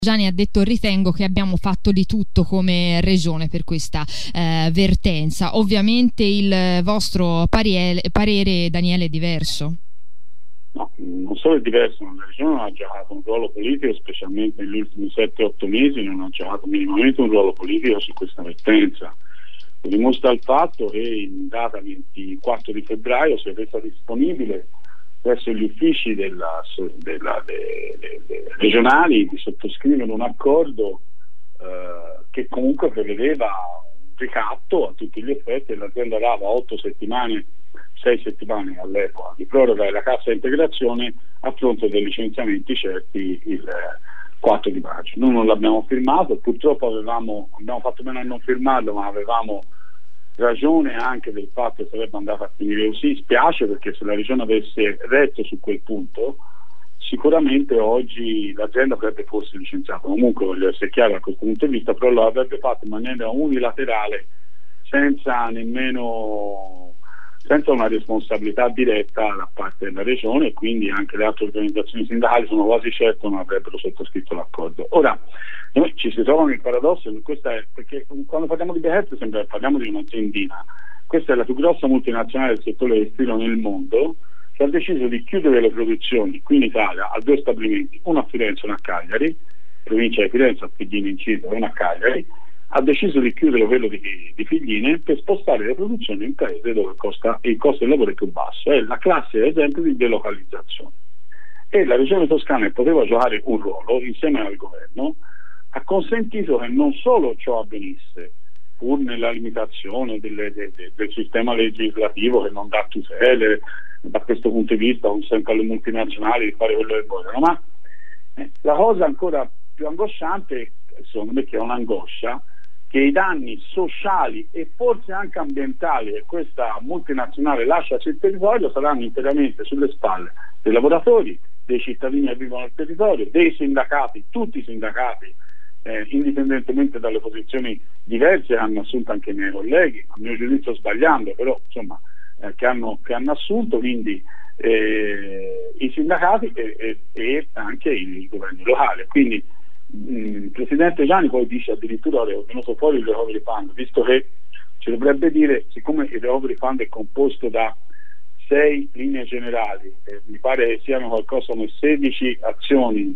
Gianni ha detto: ritengo che abbiamo fatto di tutto come regione per questa vertenza. Ovviamente il vostro parere, Daniele, è diverso. No, non solo è diverso, ma la regione non ha giocato un ruolo politico, specialmente negli ultimi 7-8 mesi, non ha giocato minimamente un ruolo politico su questa vertenza. Lo dimostra il fatto che in data 24 di febbraio si è resa disponibile presso gli uffici regionali di sottoscrivere un accordo che comunque prevedeva un ricatto a tutti gli effetti, e l'azienda dava 6 settimane all'epoca di proroga della cassa integrazione a fronte dei licenziamenti certi il 4 di maggio. Noi non l'abbiamo firmato, purtroppo abbiamo fatto bene a non firmarlo, ma avevamo ragione anche del fatto che sarebbe andato a finire così. Spiace, perché se la regione avesse retto su quel punto sicuramente oggi l'azienda avrebbe forse licenziato. Comunque voglio essere chiaro da questo punto di vista, però lo avrebbe fatto in maniera unilaterale, senza una responsabilità diretta da parte della regione, e quindi anche le altre organizzazioni sindacali sono quasi certo non avrebbero sottoscritto l'accordo. Ora, noi ci si trova nel paradosso, perché quando parliamo di Behet parliamo di un'aziendina. Questa è la più grossa multinazionale del settore tessile nel mondo, che ha deciso di chiudere le produzioni qui in Italia a 2 stabilimenti, uno a Firenze e uno a Cagliari, provincia di Firenze, a Figline Incisa, e uno a Cagliari. Ha deciso di chiudere quello di Figline per spostare le produzioni in paese dove il costo del lavoro è più basso. È la classe, ad esempio, di delocalizzazione. E la regione Toscana, che poteva giocare un ruolo insieme al governo, ha consentito che non solo ciò avvenisse, pur nella limitazione del sistema legislativo che non dà tutele da questo punto di vista, consente alle multinazionali di fare quello che vogliono, ma la cosa ancora più angosciante, secondo me, che è un'angoscia, che i danni sociali e forse anche ambientali che questa multinazionale lascia sul territorio saranno interamente sulle spalle dei lavoratori, dei cittadini che vivono nel territorio, dei sindacati, tutti i sindacati, indipendentemente dalle posizioni diverse che hanno assunto anche i miei colleghi, a mio giudizio sbagliando, però insomma che hanno assunto, quindi i sindacati e anche i governi locali. Quindi il presidente Gianni poi dice addirittura che è venuto fuori il recovery fund, visto che ci dovrebbe dire, siccome il recovery fund è composto da 6 linee generali, mi pare che siano qualcosa come 16 azioni,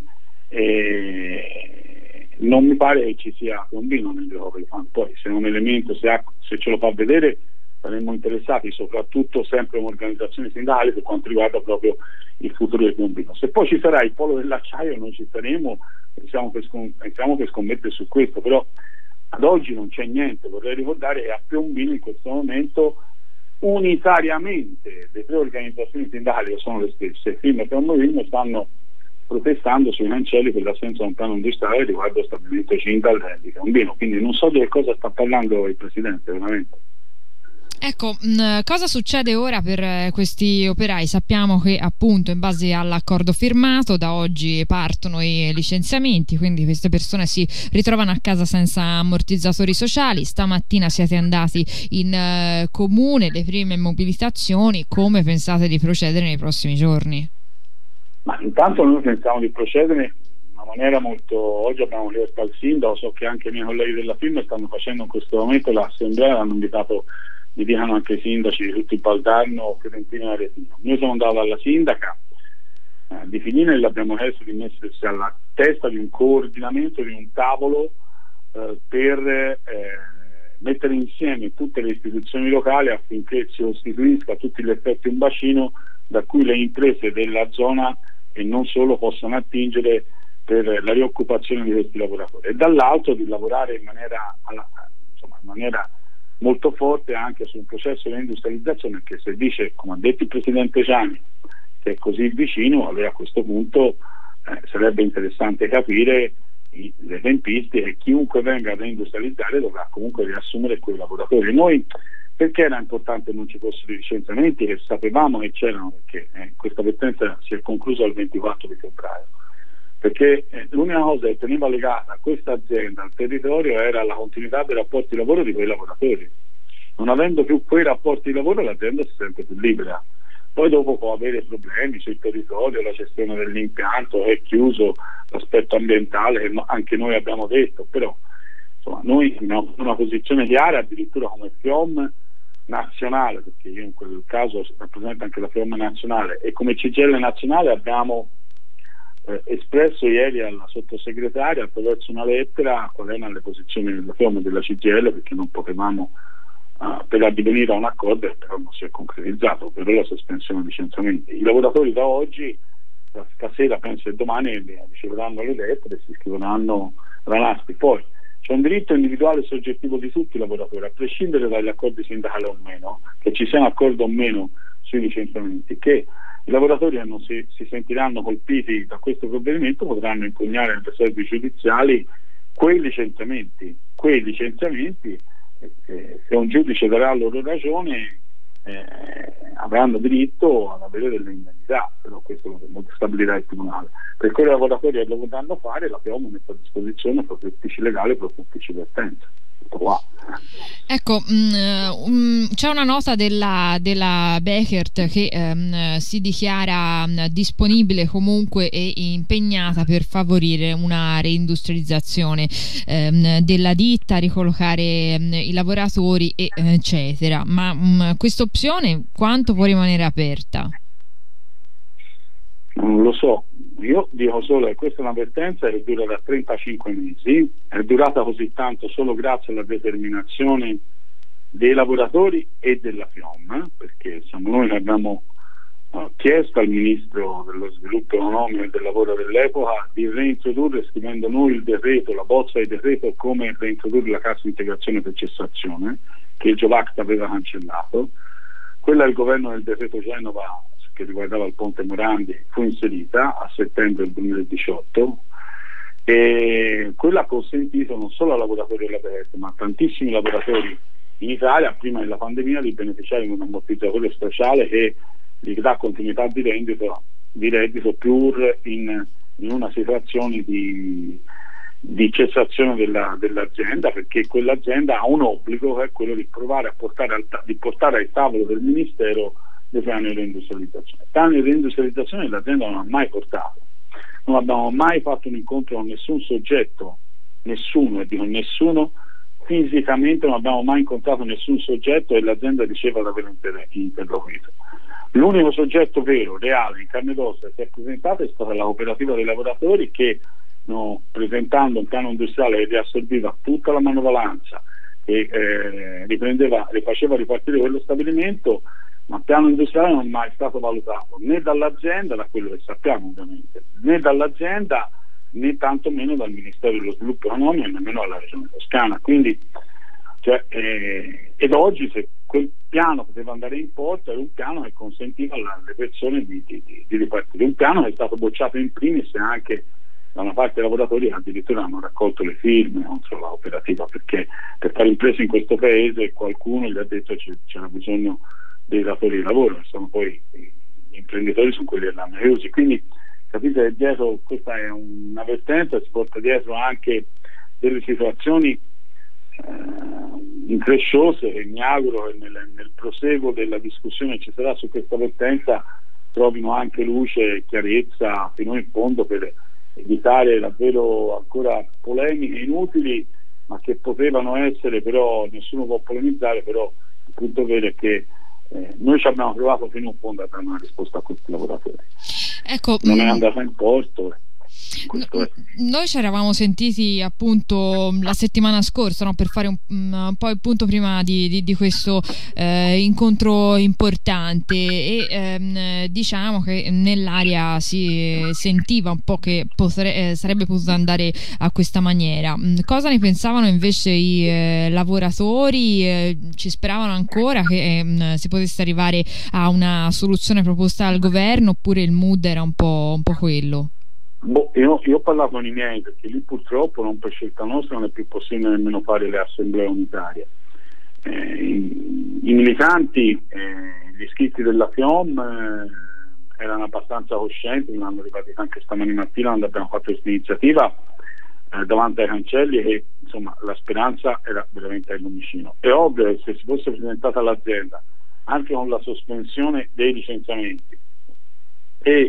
non mi pare che ci sia combino nel recovery fund. Poi se è un elemento, se ce lo fa vedere, saremmo interessati, soprattutto sempre come organizzazioni sindacali, per quanto riguarda proprio il futuro del Piombino. Se poi ci sarà il polo dell'acciaio, noi ci saremo, pensiamo per scommettere su questo, però ad oggi non c'è niente. Vorrei ricordare che a Piombino in questo momento unitariamente le 3 organizzazioni sindacali, che sono le stesse, FIM e Piombino, stanno protestando sui cancelli per l'assenza di un piano industriale riguardo lo stabilimento Cintal di Piombino. Quindi non so di che cosa sta parlando il Presidente veramente. Ecco, cosa succede ora per questi operai? Sappiamo che appunto in base all'accordo firmato da oggi partono i licenziamenti, quindi queste persone si ritrovano a casa senza ammortizzatori sociali. Stamattina siete andati in comune, le prime mobilitazioni. Come pensate di procedere nei prossimi giorni? Ma intanto noi pensiamo di procedere in una maniera molto... Oggi abbiamo chiesto al sindaco, so che anche i miei colleghi della firma stanno facendo in questo momento l'assemblea, hanno invitato, mi dicono anche i sindaci di tutto il Valdarno, Fiorentino e Aretino. Noi siamo andati alla sindaca di Figline e l'abbiamo chiesto di mettersi alla testa di un coordinamento, di un tavolo per mettere insieme tutte le istituzioni locali affinché si costituisca a tutti gli effetti un bacino da cui le imprese della zona e non solo possano attingere per la rioccupazione di questi lavoratori, e dall'altro di lavorare in maniera molto forte anche su un processo di industrializzazione, che se dice, come ha detto il Presidente Gianni, che è così vicino, allora a questo punto sarebbe interessante capire le tempistiche, e chiunque venga ad industrializzare dovrà comunque riassumere quei lavoratori. Noi, perché era importante non ci fossero i licenziamenti, che sapevamo che c'erano, perché questa vertenza si è conclusa il 24 di febbraio, perché l'unica cosa che teneva legata a questa azienda al territorio era la continuità dei rapporti di lavoro di quei lavoratori. Non avendo più quei rapporti di lavoro, l'azienda si sente più libera. Poi dopo può avere problemi sul territorio, la gestione dell'impianto, è chiuso l'aspetto ambientale che anche noi abbiamo detto, però insomma, noi abbiamo una posizione chiara addirittura come FIOM nazionale, perché io in quel caso rappresento anche la FIOM nazionale, e come CGIL nazionale abbiamo espresso ieri alla sottosegretaria attraverso una lettera quali erano le posizioni della FIOM e della CGIL, perché non potevamo per addivenire a un accordo, e però non si è concretizzato, però la sospensione dei licenziamenti. I lavoratori da oggi, stasera penso e domani, riceveranno le lettere e si iscriveranno alla NASPI. Poi c'è un diritto individuale e soggettivo di tutti i lavoratori, a prescindere dagli accordi sindacali o meno, che ci sia un accordo o meno sui licenziamenti, che i lavoratori non si sentiranno colpiti da questo provvedimento, potranno impugnare nelle sedi giudiziali quei licenziamenti, se un giudice darà loro ragione, avranno diritto ad avere delle indennità, però questo lo stabilirà il tribunale. Per quei lavoratori che lo vorranno fare, la FIOM mette a disposizione per uffici legali, per uffici di vertenza. Ecco, c'è una nota della Bekaert che si dichiara disponibile comunque e impegnata per favorire una reindustrializzazione della ditta, ricollocare i lavoratori eccetera, ma questa opzione quanto può rimanere aperta? Non lo so, io dico solo che questa è un'avvertenza che dura da 35 mesi, è durata così tanto solo grazie alla determinazione dei lavoratori e della FIOM, perché siamo noi che abbiamo chiesto al Ministro dello Sviluppo Economico e del Lavoro dell'epoca di reintrodurre, scrivendo noi il decreto, la bozza di decreto, come reintrodurre la cassa integrazione per cessazione, che il Jobs aveva cancellato. Quella del governo del decreto Genova, che riguardava il ponte Morandi, fu inserita a settembre del 2018, e quella ha consentito non solo ai lavoratori della Bekaert ma a tantissimi lavoratori in Italia prima della pandemia di beneficiare di un ammortizzatore sociale che gli dà continuità di reddito pur in una situazione di cessazione dell'azienda, perché quell'azienda ha un obbligo, che è quello di provare a portare al tavolo del Ministero dei piani di reindustrializzazione. Piani di reindustrializzazione l'azienda non ha mai portato, non abbiamo mai fatto un incontro con nessun soggetto, nessuno, e dico nessuno, fisicamente non abbiamo mai incontrato nessun soggetto e l'azienda diceva di aver interloquito. L'unico soggetto vero, reale, in carne ed ossa che si è presentato è stata la cooperativa dei lavoratori, che presentando un piano industriale che riassorbiva tutta la manovalanza, che faceva ripartire quello stabilimento, ma il piano industriale non è mai stato valutato né dall'azienda, da quello che sappiamo ovviamente, né dall'azienda né tantomeno dal Ministero dello Sviluppo Economico e nemmeno alla Regione Toscana. Quindi ed oggi, se quel piano poteva andare in porto, era un piano che consentiva alle persone di ripartire, un piano che è stato bocciato in primis anche da una parte dei lavoratori che addirittura hanno raccolto le firme contro la cooperativa, perché per fare imprese in questo paese qualcuno gli ha detto che c'era bisogno dei datori di lavoro, che sono poi gli imprenditori, sono quelli dell'hanno chiusi. Quindi capite che dietro questa è un'avvertenza, si porta dietro anche delle situazioni incresciose, e mi auguro che nel proseguo della discussione che ci sarà su questa avvertenza trovino anche luce e chiarezza fino in fondo, per evitare davvero ancora polemiche inutili, ma che potevano essere, però nessuno può polemizzare, però il punto vero è che noi ci abbiamo provato fino in fondo a dare una risposta a questi lavoratori. Ecco, non è andata in porto. Noi ci eravamo sentiti appunto la settimana scorsa, no, per fare un po' il punto prima di questo incontro importante, e diciamo che nell'aria si sentiva un po' che sarebbe potuto andare a questa maniera. Cosa ne pensavano invece i lavoratori? Ci speravano ancora che si potesse arrivare a una soluzione proposta dal governo, oppure il mood era un po' quello? Io ho parlato con i miei, perché lì purtroppo non per scelta nostra non è più possibile nemmeno fare le assemblee unitarie. I militanti, gli iscritti della FIOM erano abbastanza coscienti, mi hanno ripetuto anche stamani mattina quando abbiamo fatto questa iniziativa davanti ai cancelli, e insomma la speranza era veramente al lumicino. È ovvio che se si fosse presentata l'azienda anche con la sospensione dei licenziamenti, e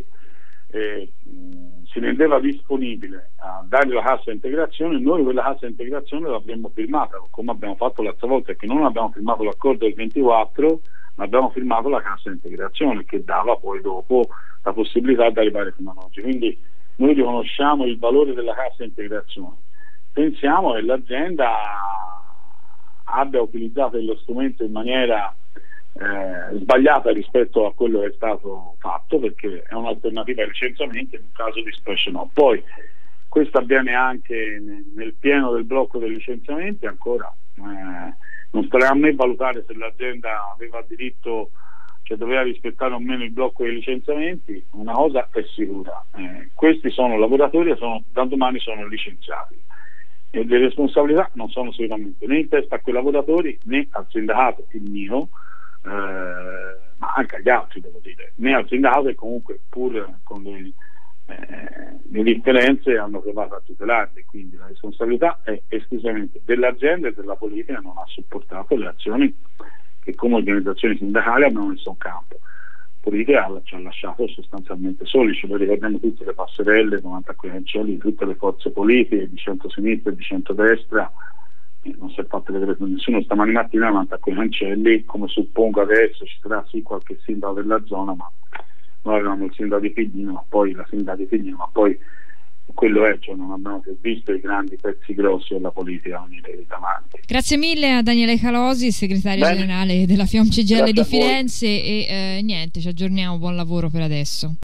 si rendeva disponibile a dare la cassa integrazione, noi quella cassa integrazione l'avremmo firmata, come abbiamo fatto l'altra volta, che non abbiamo firmato l'accordo del 24, ma abbiamo firmato la cassa integrazione, che dava poi dopo la possibilità di arrivare fino ad oggi. Quindi noi riconosciamo il valore della cassa integrazione, pensiamo che l'azienda abbia utilizzato lo strumento in maniera sbagliata rispetto a quello che è stato fatto, perché è un'alternativa ai licenziamenti in un caso di specie no. Poi questo avviene anche nel pieno del blocco dei licenziamenti, ancora non starà a me valutare se l'azienda aveva diritto, cioè doveva rispettare o meno il blocco dei licenziamenti. Una cosa è sicura, questi sono lavoratori e da domani sono licenziati, e le responsabilità non sono sicuramente né in testa a quei lavoratori né al sindacato, il mio, ma anche agli altri, devo dire, né al sindacato, che comunque pur con le differenze hanno provato a tutelarli. Quindi la responsabilità è esclusivamente dell'azienda e della politica, non ha supportato le azioni che come organizzazioni sindacali abbiamo messo in campo. La politica ci ha lasciato sostanzialmente soli, ce lo ricordiamo tutte le passerelle, 90 cancelli di tutte le forze politiche, di centro-sinistra e di centrodestra. Non si è fatto vedere con nessuno stamani mattina davanti a quei cancelli, come suppongo adesso ci sarà sì qualche sindaco della zona, ma noi avevamo il sindaco di Pidino, ma poi la sindaca di Pidino, ma poi quello è, cioè non abbiamo più visto i grandi pezzi grossi della politica venire davanti. Grazie mille a Daniele Calosi, segretario generale della FIOM CGIL di Firenze, e niente, ci aggiorniamo, buon lavoro per adesso.